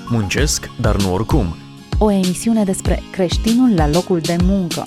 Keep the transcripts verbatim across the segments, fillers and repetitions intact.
Muncesc, dar nu oricum. O emisiune despre creștinul la locul de muncă.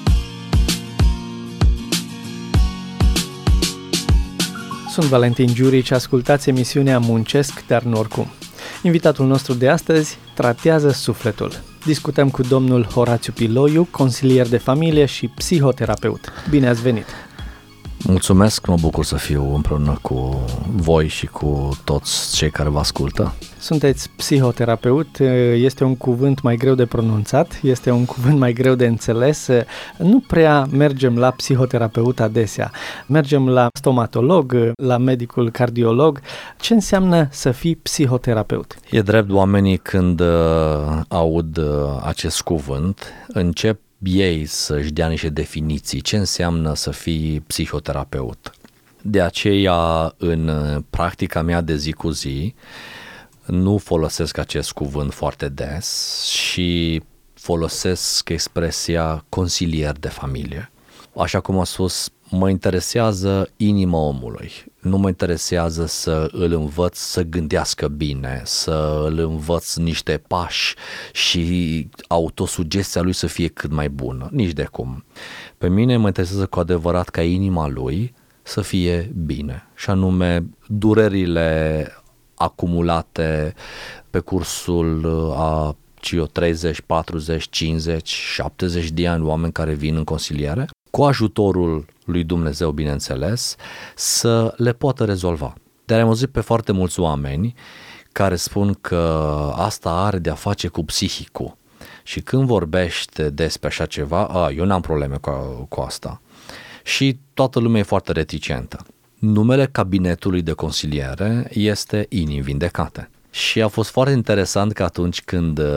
Sunt Valentin Giurici, ascultați emisiunea Muncesc, dar nu oricum. Invitatul nostru de astăzi tratează sufletul. Discutăm cu domnul Horațiu Piloiu, consilier de familie și psihoterapeut. Bine ați venit! Mulțumesc, mă bucur să fiu împreună cu voi și cu toți cei care vă ascultă. Sunteți psihoterapeut, este un cuvânt mai greu de pronunțat, este un cuvânt mai greu de înțeles. Nu prea mergem la psihoterapeut adesea. Mergem la stomatolog, la medicul cardiolog. Ce înseamnă să fii psihoterapeut? E drept, oamenii când uh, aud uh, acest cuvânt, încep ei să-și dea niște definiții. Ce înseamnă să fii psihoterapeut? De aceea, în practica mea de zi cu zi, nu folosesc acest cuvânt foarte des și folosesc expresia consilier de familie. Așa cum am spus, mă interesează inima omului. Nu mă interesează să îl învăț să gândească bine, să îl învăț niște pași și autosugestia lui să fie cât mai bună. Nici de cum. Pe mine mă interesează cu adevărat ca inima lui să fie bine. Și anume durerile acumulate pe cursul a treizeci, patruzeci, cincizeci, șaptezeci de ani, oameni care vin în consiliere, cu ajutorul lui Dumnezeu, bineînțeles, să le poată rezolva. Dar am auzit pe foarte mulți oameni care spun că asta are de-a face cu psihicul. Și când vorbește despre așa ceva, a, eu n-am probleme cu, cu asta. Și toată lumea e foarte reticentă. Numele cabinetului de consiliere este Inimi Vindecate. Și a fost foarte interesant că atunci când uh,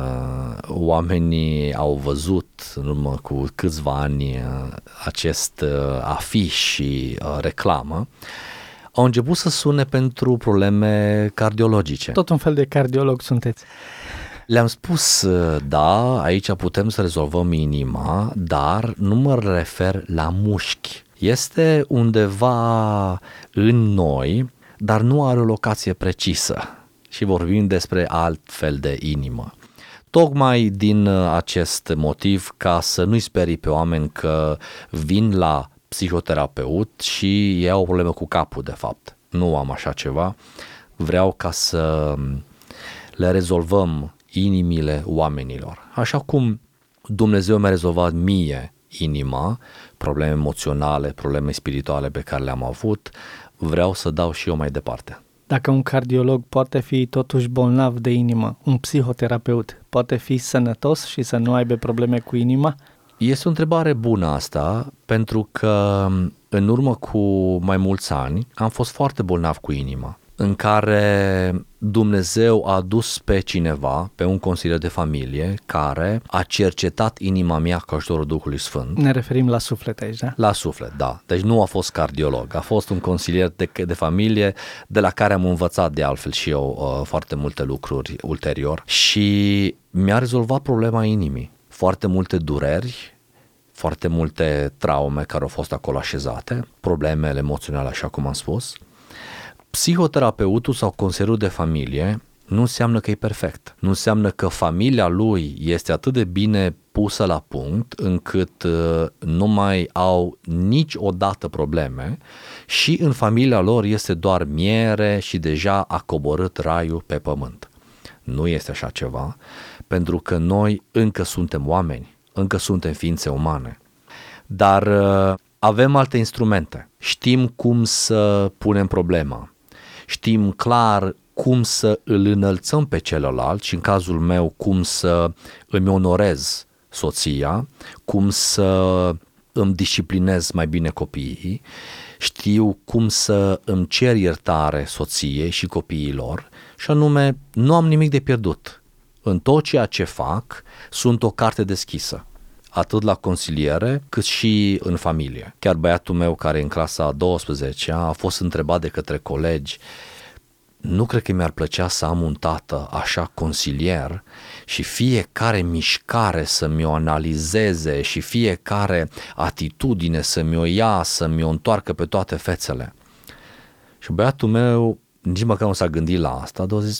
oamenii au văzut în urmă cu câțiva ani uh, acest uh, afiș și uh, reclamă, au început să sune pentru probleme cardiologice. Tot un fel de cardiolog sunteți. Le-am spus, uh, da, aici putem să rezolvăm inima, dar nu mă refer la mușchi. Este undeva în noi, dar nu are o locație precisă. Și vorbim despre alt fel de inimă. Tocmai din acest motiv, ca să nu-i sperii pe oameni că vin la psihoterapeut și ei au o problemă cu capul, de fapt. Nu am așa ceva. Vreau ca să le rezolvăm inimile oamenilor. Așa cum Dumnezeu mi-a rezolvat mie inima, probleme emoționale, probleme spirituale pe care le-am avut, vreau să dau și eu mai departe. Dacă un cardiolog poate fi totuși bolnav de inimă, un psihoterapeut poate fi sănătos și să nu aibă probleme cu inima? Este o întrebare bună asta, pentru că în urmă cu mai mulți ani am fost foarte bolnav cu inima, în care Dumnezeu a adus pe cineva, pe un consilier de familie, care a cercetat inima mea cu ajutorul Duhului Sfânt. Ne referim la suflet aici, da? La suflet, da. Deci nu a fost cardiolog, a fost un consilier de, de familie de la care am învățat de altfel și eu uh, foarte multe lucruri ulterior și mi-a rezolvat problema inimii. Foarte multe dureri, foarte multe traume care au fost acolo așezate, problemele emoționale, așa cum am spus. Psihoterapeutul sau consilierul de familie nu înseamnă că e perfect. Nu înseamnă că familia lui este atât de bine pusă la punct încât uh, nu mai au niciodată probleme și în familia lor este doar miere și deja a coborât raiul pe pământ. Nu este așa ceva, pentru că noi încă suntem oameni, încă suntem ființe umane. Dar uh, avem alte instrumente. Știm cum să punem problema. Știm clar cum să îl înălțăm pe celălalt și în cazul meu cum să îmi onorez soția, cum să îmi disciplinez mai bine copiii, știu cum să îmi cer iertare soției și copiilor și anume nu am nimic de pierdut. În tot ceea ce fac sunt o carte deschisă, atât la consiliere cât și în familie. Chiar băiatul meu care în clasa a douăsprezecea a fost întrebat de către colegi: nu cred că mi-ar plăcea să am un tată așa consilier și fiecare mișcare să mi-o analizeze și fiecare atitudine să mi-o ia, să mi-o întoarcă pe toate fețele. Și băiatul meu nici măcar nu s-a gândit la asta, dar a zis: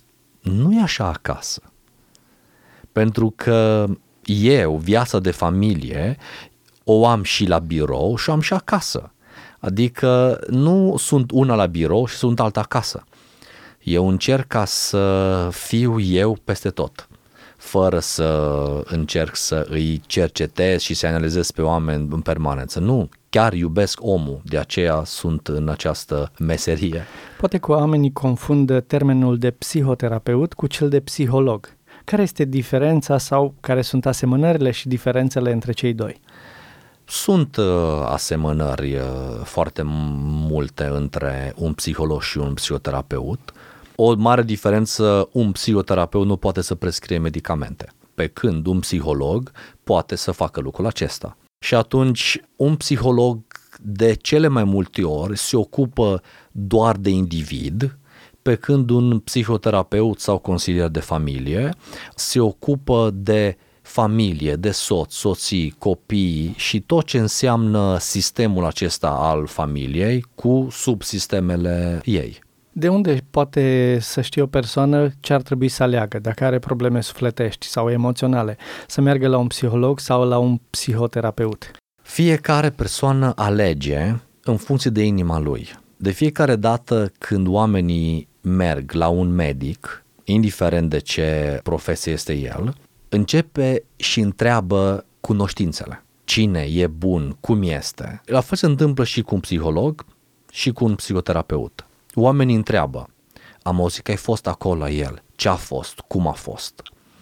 nu e așa acasă. Pentru că eu, viața de familie, o am și la birou și o am și acasă. Adică nu sunt una la birou și sunt alta acasă. Eu încerc ca să fiu eu peste tot, fără să încerc să îi cercetez și să analizez pe oameni în permanență. Nu, chiar iubesc omul, de aceea sunt în această meserie. Poate că oamenii confundă termenul de psihoterapeut cu cel de psiholog. Care este diferența sau care sunt asemănările și diferențele între cei doi? Sunt uh, asemănări uh, foarte multe între un psiholog și un psihoterapeut. O mare diferență, un psihoterapeut nu poate să prescrie medicamente, pe când un psiholog poate să facă lucrul acesta. Și atunci un psiholog de cele mai multe ori se ocupă doar de individ, pe când un psihoterapeut sau consilier de familie se ocupă de familie, de soț, soții, copii și tot ce înseamnă sistemul acesta al familiei cu subsistemele ei. De unde poate să știe o persoană ce ar trebui să aleagă, dacă are probleme sufletești sau emoționale, să meargă la un psiholog sau la un psihoterapeut? Fiecare persoană alege în funcție de inima lui. De fiecare dată când oamenii merg la un medic, indiferent de ce profesie este el, începe și întreabă cunoștințele. Cine e bun, cum este. La fel se întâmplă și cu un psiholog și cu un psihoterapeut. Oamenii întreabă, am auzit că ai fost acolo la el, ce a fost, cum a fost.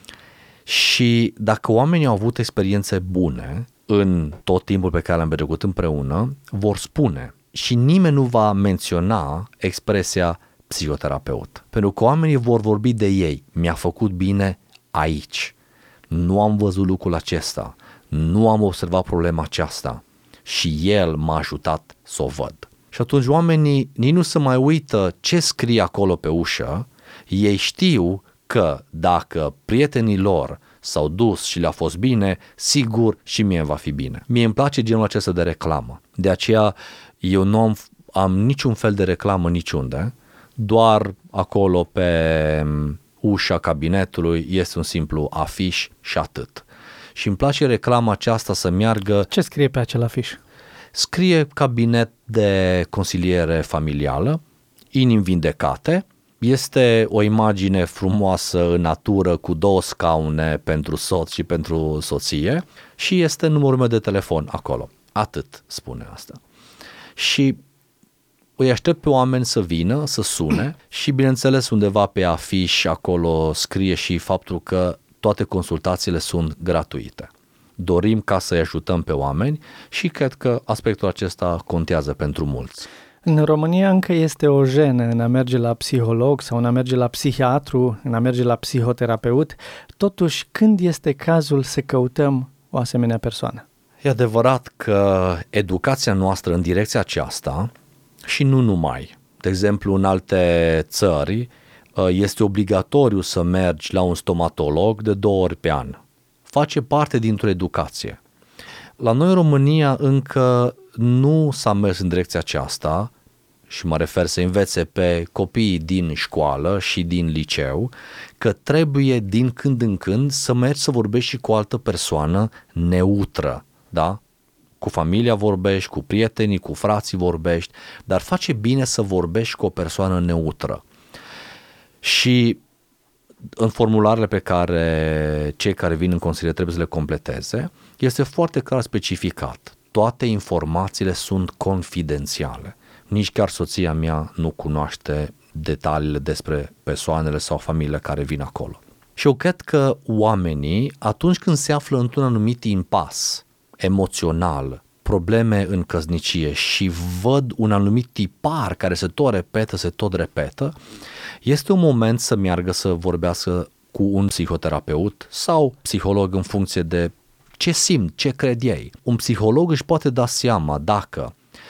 Și dacă oamenii au avut experiențe bune în tot timpul pe care l-am petrecut împreună, vor spune și nimeni nu va menționa expresia psihoterapeut. Pentru că oamenii vor vorbi de ei, mi-a făcut bine aici, nu am văzut lucrul acesta, nu am observat problema aceasta și el m-a ajutat să o văd. Și atunci oamenii nici nu se mai uită ce scrie acolo pe ușă, ei știu că dacă prietenii lor s-au dus și le-a fost bine, sigur și mie va fi bine. Mie îmi place genul acesta de reclamă, de aceea eu nu am, am niciun fel de reclamă niciunde, doar acolo pe ușa cabinetului este un simplu afiș și atât. Și îmi place reclama aceasta să meargă... Ce scrie pe acel afiș? Scrie cabinet de consiliere familială, inimi vindecate, este o imagine frumoasă în natură cu două scaune pentru soț și pentru soție și este numărul meu de telefon acolo. Atât spune asta. Și îi aștept pe oameni să vină, să sune și bineînțeles undeva pe afiș acolo scrie și faptul că toate consultațiile sunt gratuite. Dorim ca să-i ajutăm pe oameni și cred că aspectul acesta contează pentru mulți. În România încă este o jenă în a merge la psiholog sau în a merge la psihiatru, în a merge la psihoterapeut. Totuși, când este cazul să căutăm o asemenea persoană? E adevărat că educația noastră în direcția aceasta și nu numai. De exemplu, în alte țări este obligatoriu să mergi la un stomatolog de două ori pe an. Face parte dintr-o educație. La noi în România încă nu s-a mers în direcția aceasta și mă refer să învețe pe copiii din școală și din liceu că trebuie din când în când să mergi să vorbești și cu o altă persoană neutră, da? Cu familia vorbești, cu prietenii, cu frații vorbești, dar face bine să vorbești cu o persoană neutră. Și în formularele pe care cei care vin în consiliere trebuie să le completeze, este foarte clar specificat. Toate informațiile sunt confidențiale. Nici chiar soția mea nu cunoaște detaliile despre persoanele sau familiile care vin acolo. Și eu cred că oamenii, atunci când se află într-un anumit impas emoțional, probleme în căsnicie și văd un anumit tipar care se tot repetă, se tot repetă, este un moment să meargă să vorbească cu un psihoterapeut sau psiholog în funcție de ce simt, ce cred ei. Un psiholog își poate da seama dacă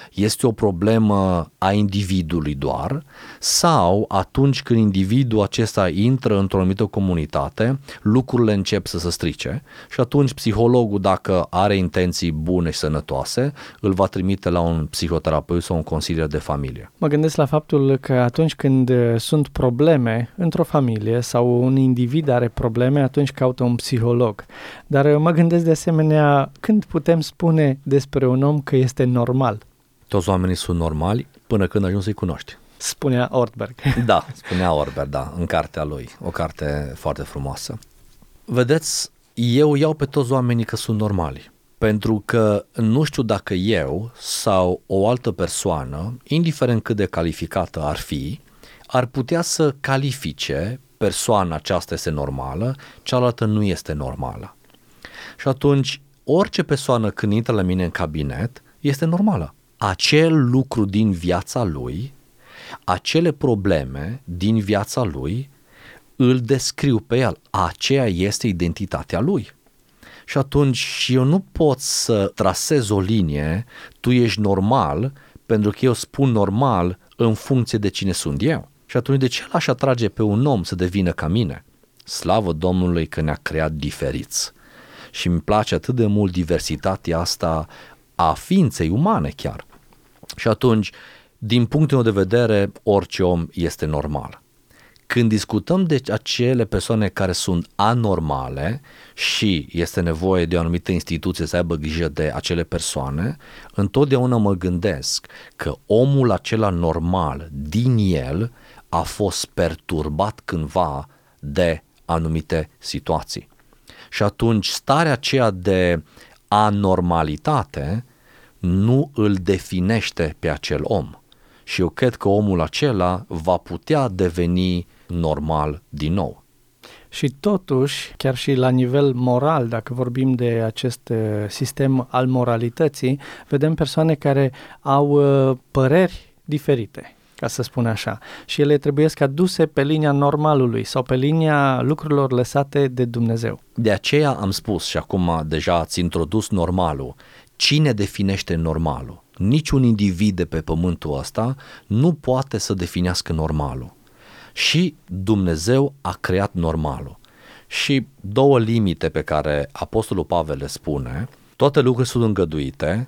este o problemă a individului doar, sau atunci când individul acesta intră într-o anumită comunitate, lucrurile încep să se strice și atunci psihologul, dacă are intenții bune și sănătoase, îl va trimite la un psihoterapeut sau un consilier de familie. Mă gândesc la faptul că atunci când sunt probleme într-o familie sau un individ are probleme, atunci caută un psiholog. Dar mă gândesc de asemenea, când putem spune despre un om că este normal? Toți oamenii sunt normali până când ajungi să-i cunoști. Spunea Ortberg. Da, spunea Ortberg, da, în cartea lui. O carte foarte frumoasă. Vedeți, eu iau pe toți oamenii că sunt normali. Pentru că nu știu dacă eu sau o altă persoană, indiferent cât de calificată ar fi, ar putea să califice persoana aceasta este normală, cealaltă nu este normală. Și atunci, orice persoană când intră la mine în cabinet este normală. Acel lucru din viața lui, acele probleme din viața lui, îl descriu pe el. Aceea este identitatea lui. Și atunci eu nu pot să trasez o linie, tu ești normal, pentru că eu spun normal în funcție de cine sunt eu. Și atunci de ce l-aș atrage pe un om să devină ca mine? Slavă Domnului că ne-a creat diferiți. Și îmi place atât de mult diversitatea asta a ființei umane chiar. Și atunci, din punctul meu de vedere, orice om este normal. Când discutăm de acele persoane care sunt anormale și este nevoie de o anumită instituție să aibă grijă de acele persoane, întotdeauna mă gândesc că omul acela normal din el a fost perturbat cândva de anumite situații. Și atunci starea aceea de anormalitate nu îl definește pe acel om. Și eu cred că omul acela va putea deveni normal din nou. Și totuși, chiar și la nivel moral, dacă vorbim de acest sistem al moralității, vedem persoane care au păreri diferite, ca să spun așa, și ele trebuie să aduse pe linia normalului sau pe linia lucrurilor lăsate de Dumnezeu. De aceea am spus și acum deja ați introdus normalul. Cine definește normalul? Niciun individ de pe pământul ăsta nu poate să definească normalul. Și Dumnezeu a creat normalul. Și două limite pe care Apostolul Pavel le spune: toate lucrurile sunt îngăduite,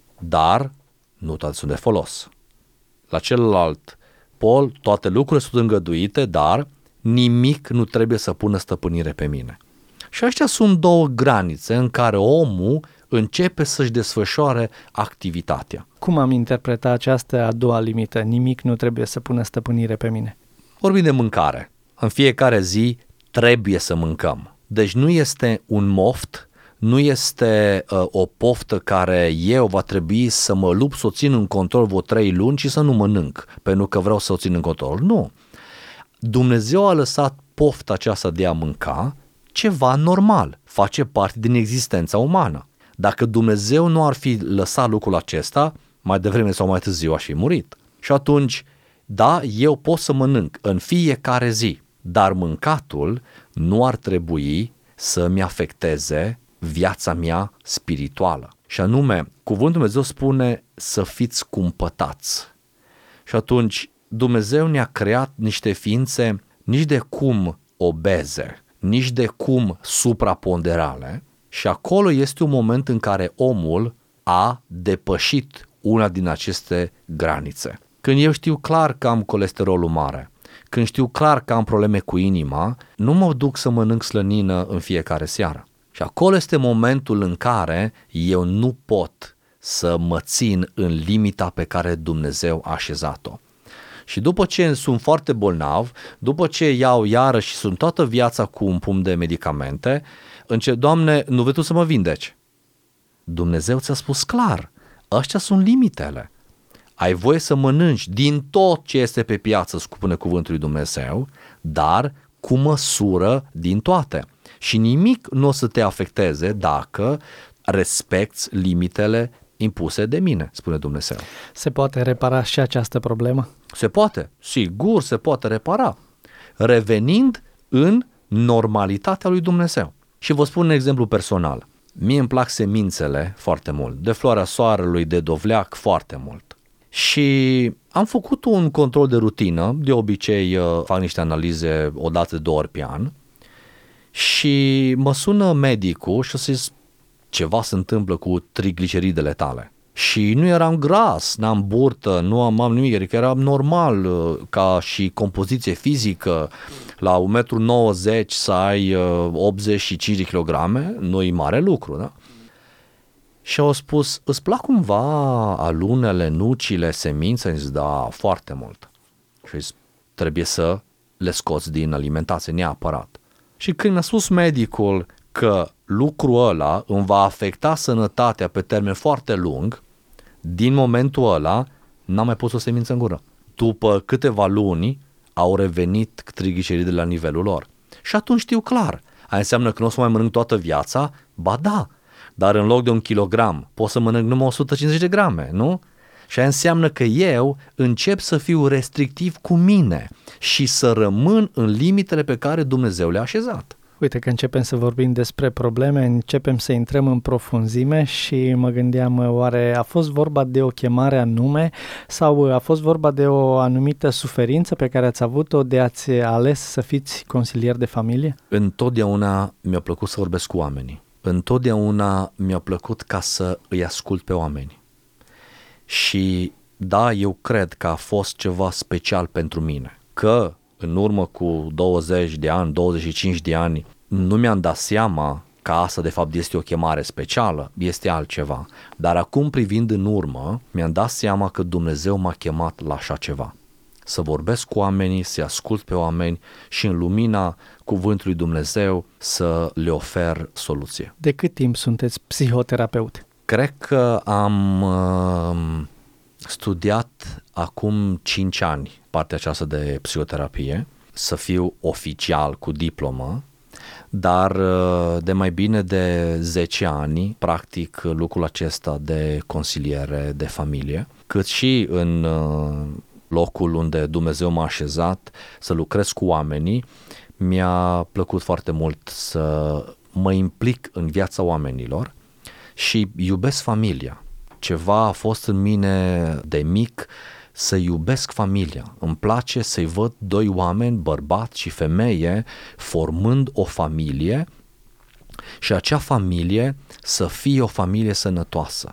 dar nu toate sunt de folos. La celălalt pol, toate lucrurile sunt îngăduite, dar nimic nu trebuie să pună stăpânire pe mine. Și astea sunt două granițe în care omul începe să-și desfășoare activitatea. Cum am interpretat această a doua limită? Nimic nu trebuie să pună stăpânire pe mine. Vorbim de mâncare. În fiecare zi trebuie să mâncăm. Deci nu este un moft, nu este uh, o poftă care eu va trebui să mă lupt să o țin în control vreo trei luni și să nu mănânc, pentru că vreau să o țin în control. Nu. Dumnezeu a lăsat pofta aceasta de a mânca ceva normal, face parte din existența umană. Dacă Dumnezeu nu ar fi lăsat lucrul acesta, mai devreme sau mai târziu aș fi murit. Și atunci, da, eu pot să mănânc în fiecare zi, dar mâncatul nu ar trebui să-mi afecteze viața mea spirituală. Și anume, cuvântul Dumnezeu spune să fiți cumpătați. Și atunci, Dumnezeu ne-a creat niște ființe nici de cum obeze, nici de cum supraponderale, și acolo este un moment în care omul a depășit una din aceste granițe. Când eu știu clar că am colesterolul mare, când știu clar că am probleme cu inima, nu mă duc să mănânc slănină în fiecare seară. Și acolo este momentul în care eu nu pot să mă țin în limita pe care Dumnezeu a așezat-o. Și după ce sunt foarte bolnav, după ce iau iară și sunt toată viața cu un pumn de medicamente, încep, Doamne, nu vrei Tu să mă vindeci? Dumnezeu ți-a spus clar, ăștia sunt limitele. Ai voie să mănânci din tot ce este pe piață, spune cuvântul lui Dumnezeu, dar cu măsură din toate. Și nimic nu o să te afecteze dacă respecti limitele impuse de mine, spune Dumnezeu. Se poate repara și această problemă? Se poate, sigur se poate repara, revenind în normalitatea lui Dumnezeu. Și vă spun un exemplu personal. Mie îmi plac semințele foarte mult, de floarea soarelui, de dovleac foarte mult. Și am făcut un control de rutină, de obicei fac niște analize o dată de două ori pe an și mă sună medicul și o să zic ceva se întâmplă cu trigliceridele tale. Și nu eram gras, n-am burtă, nu am, am nimic, adică era normal ca și compoziție fizică, la un metru nouăzeci să ai optzeci și cinci de kilograme, nu-i mare lucru, da? Și au spus, îți plac cumva alunele, nucile, semințe? Am zis, da, foarte mult. Și zis, trebuie să le scoți din alimentație neapărat. Și când mi-a spus medicul că lucrul ăla îmi va afecta sănătatea pe termen foarte lung, din momentul ăla n-am mai pus o semință în gură. După câteva luni au revenit trigliceridele la nivelul lor. Și atunci știu clar, aia înseamnă că nu o să mai mănânc toată viața? Ba da, dar în loc de un kilogram pot să mănânc numai o sută cincizeci de grame, nu? Și aia înseamnă că eu încep să fiu restrictiv cu mine și să rămân în limitele pe care Dumnezeu le-a așezat. Uite că începem să vorbim despre probleme, începem să intrăm în profunzime și mă gândeam, oare a fost vorba de o chemare anume sau a fost vorba de o anumită suferință pe care ați avut-o de ați ales să fiți consilier de familie? Întotdeauna mi-a plăcut să vorbesc cu oamenii. Întotdeauna mi-a plăcut ca să îi ascult pe oameni. Și da, eu cred că a fost ceva special pentru mine, că în urmă cu douăzeci de ani, douăzeci și cinci de ani, nu mi-am dat seama că asta de fapt este o chemare specială, este altceva. Dar acum privind în urmă, mi-am dat seama că Dumnezeu m-a chemat la așa ceva. Să vorbesc cu oamenii, să-i ascult pe oameni și în lumina cuvântului Dumnezeu să le ofer soluție. De cât timp sunteți psihoterapeut? Cred că am uh, studiat acum cinci ani partea aceasta de psihoterapie, să fiu oficial cu diplomă, dar de mai bine de zece ani practic lucrul acesta de consiliere de familie, cât și în locul unde Dumnezeu m-a așezat să lucrez cu oamenii. Mi-a plăcut foarte mult să mă implic în viața oamenilor și iubesc familia. Ceva a fost în mine de mic să iubesc familia. Îmi place să-i văd doi oameni, bărbat și femeie, formând o familie și acea familie să fie o familie sănătoasă.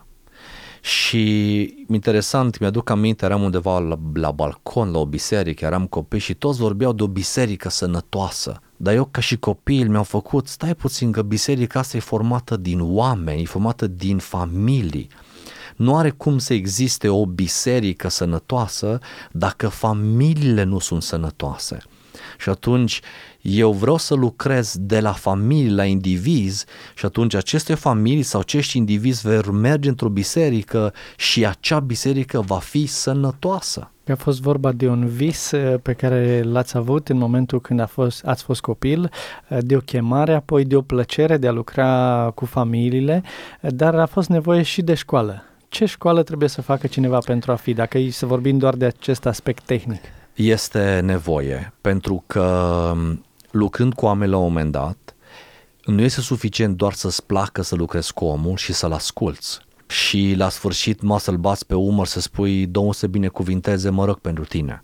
Și interesant, mi-aduc aminte, eram undeva la, la balcon, la o biserică, eram copii și toți vorbeau de o biserică sănătoasă. Dar eu ca și copil mi-au făcut, stai puțin că biserica asta e formată din oameni, e formată din familii. Nu are cum să existe o biserică sănătoasă dacă familiile nu sunt sănătoase. Și atunci eu vreau să lucrez de la familii la indivizi și atunci aceste familii sau acești indivizi vor merge într-o biserică și acea biserică va fi sănătoasă. A fost vorba de un vis pe care l-ați avut în momentul când a fost, ați fost copil, de o chemare, apoi de o plăcere de a lucra cu familiile, dar a fost nevoie și de școală. Ce școală trebuie să facă cineva pentru a fi, dacă e să vorbim doar de acest aspect tehnic? Este nevoie, pentru că lucrând cu oameni la un moment dat, nu este suficient doar să-ți placă să lucrezi cu omul și să-l asculți. Și la sfârșit mă să-l bați pe umăr să spui, Domnul să binecuvinteze, mă rog pentru tine.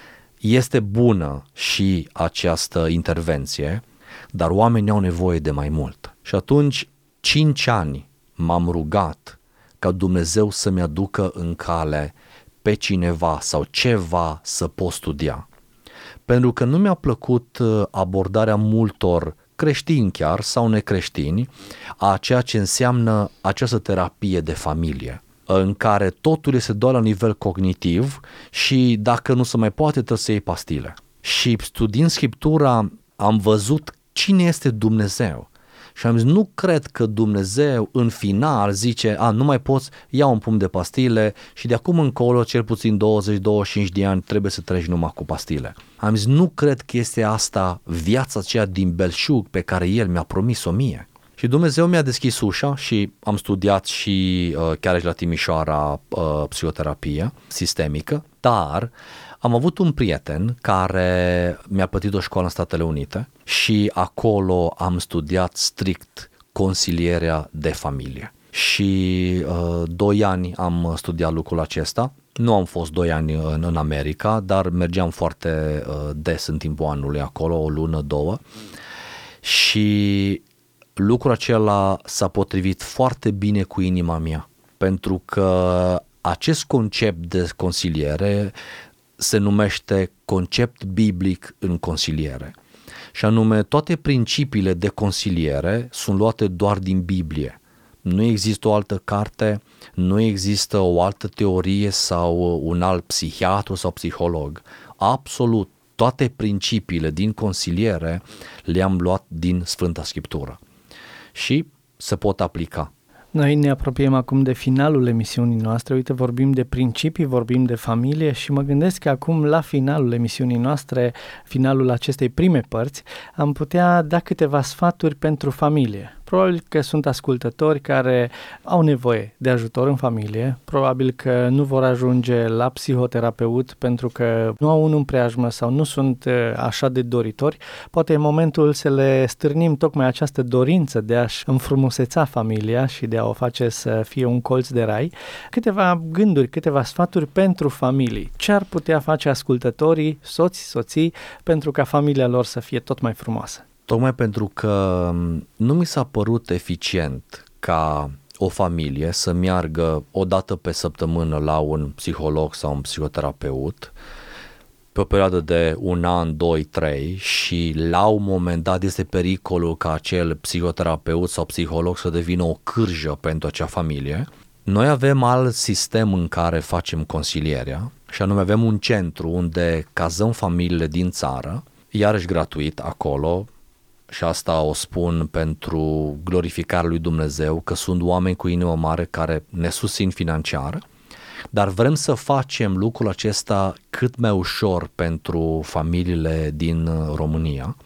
Este bună și această intervenție, dar oamenii au nevoie de mai mult. Și atunci, cinci ani m-am rugat ca Dumnezeu să-mi aducă în cale pe cineva sau ceva să pot studia. Pentru că nu mi-a plăcut abordarea multor creștini chiar sau necreștini a ceea ce înseamnă această terapie de familie, în care totul este doar la nivel cognitiv și dacă nu se mai poate trebuie să iei pastile. Și studiind Scriptura am văzut cine este Dumnezeu. Și am zis, nu cred că Dumnezeu în final zice, a, nu mai poți, ia un pumn de pastile și de acum încolo, cel puțin douăzeci douăzeci și cinci de ani, trebuie să treci numai cu pastile. Am zis, nu cred că este asta viața aceea din belșug pe care El mi-a promis-o mie. Și Dumnezeu mi-a deschis ușa și am studiat și uh, chiar și la Timișoara uh, psihoterapie sistemică, dar am avut un prieten care mi-a plătit o școală în Statele Unite și acolo am studiat strict consilierea de familie. Și uh, doi ani am studiat lucrul acesta. Nu am fost doi ani în, în America, dar mergeam foarte uh, des în timpul anului acolo, o lună, două. Și lucrul acela s-a potrivit foarte bine cu inima mea, pentru că acest concept de consiliere se numește concept biblic în consiliere. Și anume, toate principiile de consiliere sunt luate doar din Biblie. Nu există o altă carte, nu există o altă teorie sau un alt psihiatru sau psiholog. Absolut toate principiile din consiliere le-am luat din Sfânta Scriptură și se pot aplica. Noi ne apropiem acum de finalul emisiunii noastre. Uite, vorbim de principii, vorbim de familie și mă gândesc că acum, la finalul emisiunii noastre, finalul acestei prime părți, am putea da câteva sfaturi pentru familie. Probabil că sunt ascultători care au nevoie de ajutor în familie, probabil că nu vor ajunge la psihoterapeut pentru că nu au unul în preajmă sau nu sunt așa de doritori. Poate e momentul să le stârnim tocmai această dorință de a-și înfrumuseța familia și de a o face să fie un colț de rai. Câteva gânduri, câteva sfaturi pentru familii. Ce ar putea face ascultătorii, soți, soții, pentru ca familia lor să fie tot mai frumoasă? Tocmai pentru că nu mi s-a părut eficient ca o familie să meargă o dată pe săptămână la un psiholog sau un psihoterapeut pe o perioadă de un an, doi, trei și la un moment dat este pericolul ca acel psihoterapeut sau psiholog să devină o cârjă pentru acea familie. Noi avem alt sistem în care facem consilierea și anume avem un centru unde cazăm familiile din țară, iarăși gratuit acolo. Și asta o spun pentru glorificarea lui Dumnezeu, că sunt oameni cu inimă mare care ne susțin financiar, dar vrem să facem lucrul acesta cât mai ușor pentru familiile din România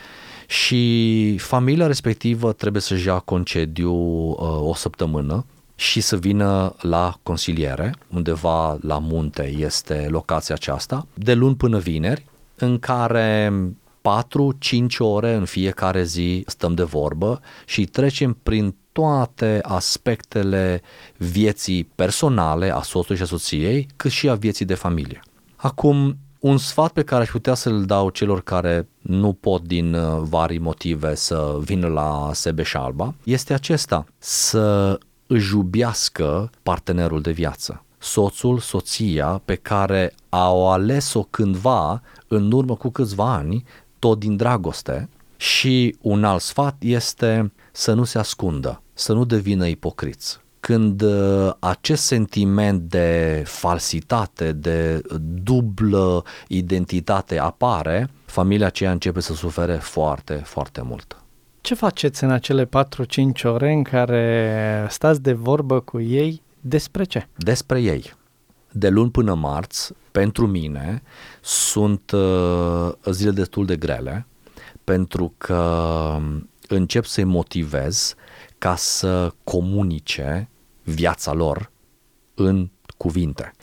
și familia respectivă trebuie să-și ia concediu uh, o săptămână și să vină la consiliere, undeva la munte este locația aceasta, de luni până vineri, în care patru cinci ore în fiecare zi stăm de vorbă și trecem prin toate aspectele vieții personale a soțului și a soției, cât și a vieții de familie. Acum, un sfat pe care aș putea să-l dau celor care nu pot din vari motive să vină la Sebeșalba este acesta: să își iubească partenerul de viață, soțul, soția pe care au ales-o cândva în urmă cu câțiva ani, tot din dragoste. Și un alt sfat este să nu se ascundă, să nu devină ipocriți. Când uh, acest sentiment de falsitate, de dublă identitate apare, familia aceea începe să sufere foarte, foarte mult. Ce faceți în acele patru cinci ore în care stați de vorbă cu ei? Despre ce? Despre ei. De luni până marți, pentru mine, sunt uh, zile destul de grele, pentru că încep să-i motivez ca să comunice viața lor în cuvinte.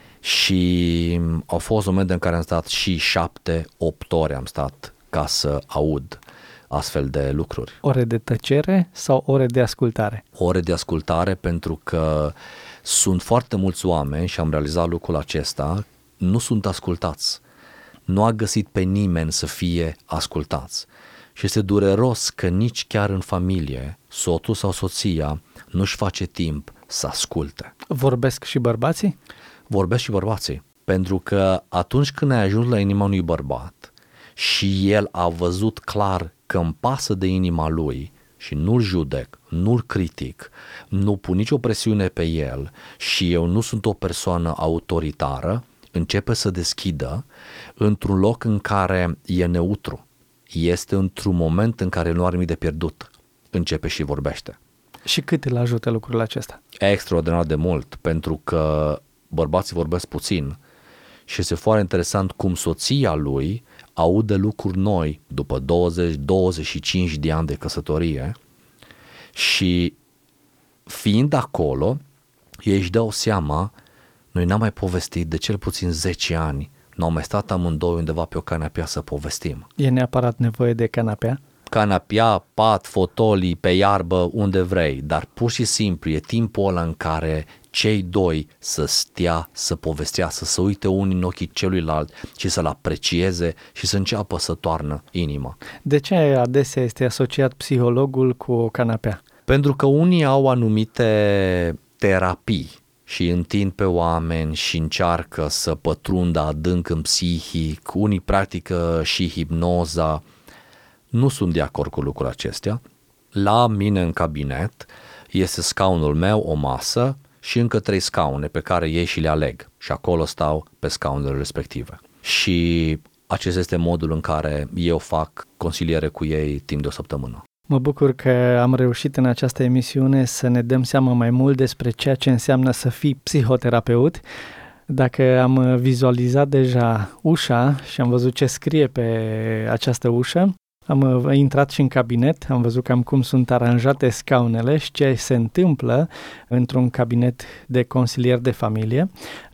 Și au fost momente în care am stat și șapte, opt ore am stat ca să aud astfel de lucruri. Ore de tăcere sau ore de ascultare? Ore de ascultare, pentru că sunt foarte mulți oameni, și am realizat lucrul acesta, nu sunt ascultați. Nu a găsit pe nimeni să fie ascultați. Și este dureros că nici chiar în familie, soțul sau soția nu-și face timp să asculte. Vorbesc și bărbații? Vorbesc și bărbații. Pentru că atunci când ai ajuns la inima unui bărbat și el a văzut clar că îmi pasă de inima lui și nu-l judec, nu-l critic, nu pun nicio presiune pe el și eu nu sunt o persoană autoritară, începe să deschidă într-un loc în care e neutru. Este într-un moment în care nu are nimic de pierdut. Începe și vorbește. Și cât îl ajută lucrul acesta? Extraordinar de mult, pentru că bărbații vorbesc puțin și este foarte interesant cum soția lui aude lucruri noi după douăzeci douăzeci și cinci de ani de căsătorie și fiind acolo, ei își dau seama, noi n-am mai povestit de cel puțin zece ani, n-au mai stat amândoi undeva pe o canapea să povestim. E neapărat nevoie de canapea? canapea, pat, fotolii, pe iarbă, unde vrei, dar pur și simplu e timpul ăla în care cei doi să stea, să povestească, să uite unii în ochii celuilalt și să-l aprecieze și să înceapă să toarnă inima. De ce adesea este asociat psihologul cu o canapea? Pentru că unii au anumite terapii și întind pe oameni și încearcă să pătrundă adânc în psihic, unii practică și hipnoza. Nu sunt de acord cu lucrurile acestea. La mine în cabinet este scaunul meu, o masă și încă trei scaune pe care ei și le aleg și acolo stau pe scaunele respective. Și acesta este modul în care eu fac consiliere cu ei timp de o săptămână. Mă bucur că am reușit în această emisiune să ne dăm seama mai mult despre ceea ce înseamnă să fii psihoterapeut. Dacă am vizualizat deja ușa și am văzut ce scrie pe această ușă, am intrat și în cabinet, am văzut cam cum sunt aranjate scaunele și ce se întâmplă într-un cabinet de consilier de familie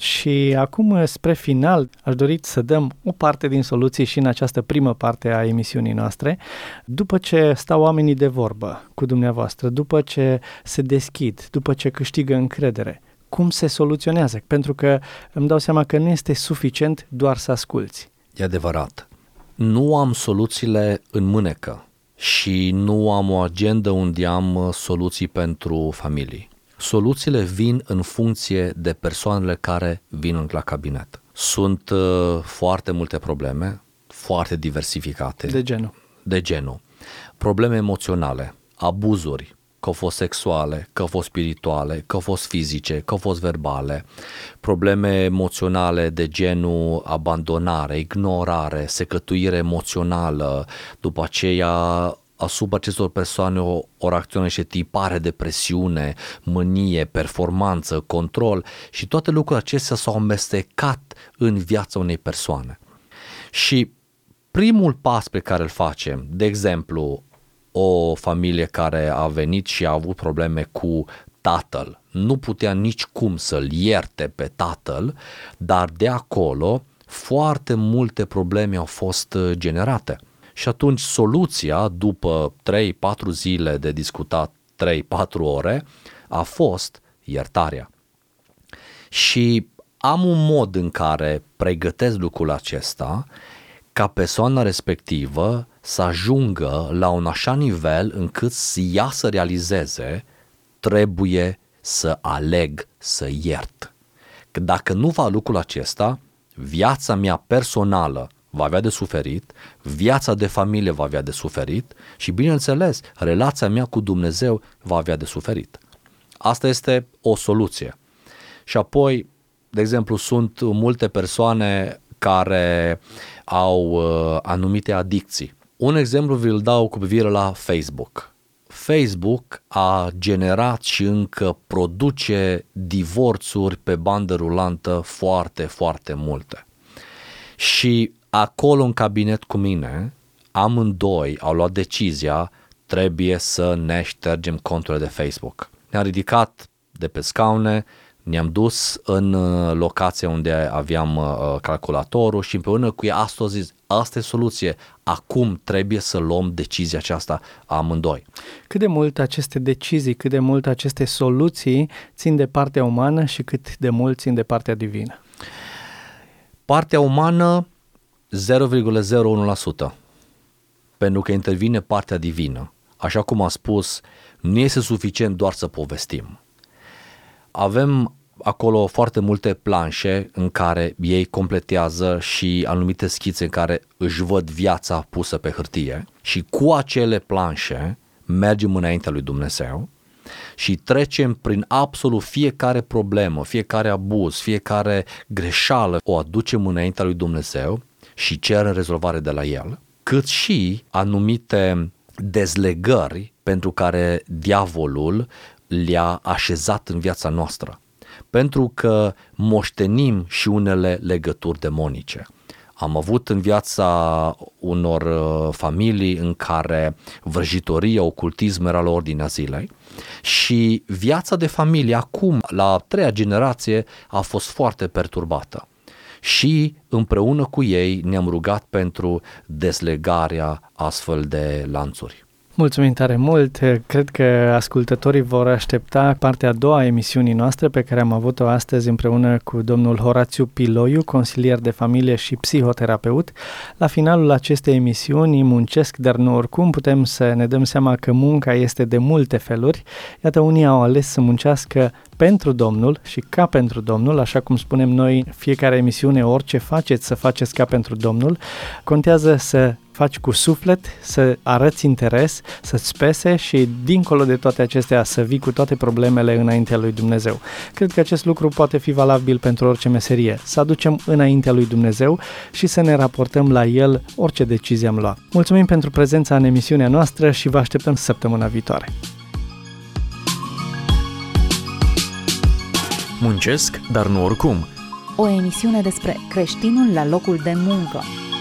și acum, spre final, aș dori să dăm o parte din soluții și în această primă parte a emisiunii noastre. După ce stau oamenii de vorbă cu dumneavoastră, după ce se deschid, după ce câștigă încredere, cum se soluționează? Pentru că îmi dau seama că nu este suficient doar să asculți. E adevărat. Nu am soluțiile în mânecă și nu am o agendă unde am soluții pentru familii. Soluțiile vin în funcție de persoanele care vin la cabinet. Sunt uh, foarte multe probleme, foarte diversificate. De genul? De genul. Probleme emoționale, abuzuri, că au fost sexuale, că au fost spirituale, că au fost fizice, că au fost verbale, probleme emoționale de genul abandonare, ignorare, secătuire emoțională, după aceea asupra acestor persoane o, o reacțiune și tipare, depresiune, mânie, performanță, control și toate lucrurile acestea s-au amestecat în viața unei persoane. Și primul pas pe care îl facem, de exemplu, o familie care a venit și a avut probleme cu tatăl, nu putea nici cum să-l ierte pe tatăl, dar de acolo foarte multe probleme au fost generate. Și atunci soluția, după trei patru zile de discutat, trei patru ore, a fost iertarea. Și am un mod în care pregătesc lucrul acesta ca persoana respectivă să ajungă la un așa nivel încât ea să realizeze trebuie să aleg să iert. Că dacă nu fac lucrul acesta, viața mea personală va avea de suferit, viața de familie va avea de suferit și, bineînțeles, relația mea cu Dumnezeu va avea de suferit. Asta este o soluție. Și apoi, de exemplu, sunt multe persoane care au uh, anumite adicții. Un exemplu vi-l dau cu privire la Facebook. Facebook a generat și încă produce divorțuri pe bandă rulantă foarte, foarte multe. Și acolo în cabinet cu mine, amândoi au luat decizia, trebuie să ne ștergem conturile de Facebook. Ne-am ridicat de pe scaune, ne-am dus în locația unde aveam calculatorul și împreună cu ea asta a zis, asta e soluție, acum trebuie să luăm decizia aceasta amândoi. Cât de mult aceste decizii, cât de mult aceste soluții țin de partea umană și cât de mult țin de partea divină? Partea umană zero virgulă zero unu la sută, pentru că intervine partea divină. Așa cum am spus, nu este suficient doar să povestim. Avem acolo foarte multe planșe în care ei completează și anumite schițe în care își văd viața pusă pe hârtie și cu acele planșe mergem înaintea lui Dumnezeu și trecem prin absolut fiecare problemă, fiecare abuz, fiecare greșeală, o aducem înaintea lui Dumnezeu și cerem rezolvare de la El, cât și anumite dezlegări pentru care diavolul le-a așezat în viața noastră, pentru că moștenim și unele legături demonice. Am avut în viața unor familii în care vrăjitoria, ocultism era la ordinea zilei și viața de familie acum, la a treia generație, a fost foarte perturbată. și împreună cu ei ne-am rugat pentru deslegarea astfel de lanțuri. Mulțumim tare mult! Cred că ascultătorii vor aștepta partea a doua a emisiunii noastre pe care am avut-o astăzi împreună cu domnul Horațiu Piloiu, consilier de familie și psihoterapeut. La finalul acestei emisiuni, Muncesc, dar nu oricum, putem să ne dăm seama că munca este de multe feluri. Iată, unii au ales să muncească pentru Domnul și ca pentru Domnul, așa cum spunem noi, fiecare emisiune, orice faceți, să faceți ca pentru Domnul. Contează să faci cu suflet, să arăți interes, să-ți pese și, dincolo de toate acestea, să vii cu toate problemele înaintea lui Dumnezeu. Cred că acest lucru poate fi valabil pentru orice meserie. Să aducem înaintea lui Dumnezeu și să ne raportăm la El orice decizie am luat. Mulțumim pentru prezența în emisiunea noastră și vă așteptăm săptămâna viitoare. Muncesc, dar nu oricum. O emisiune despre creștinul la locul de muncă.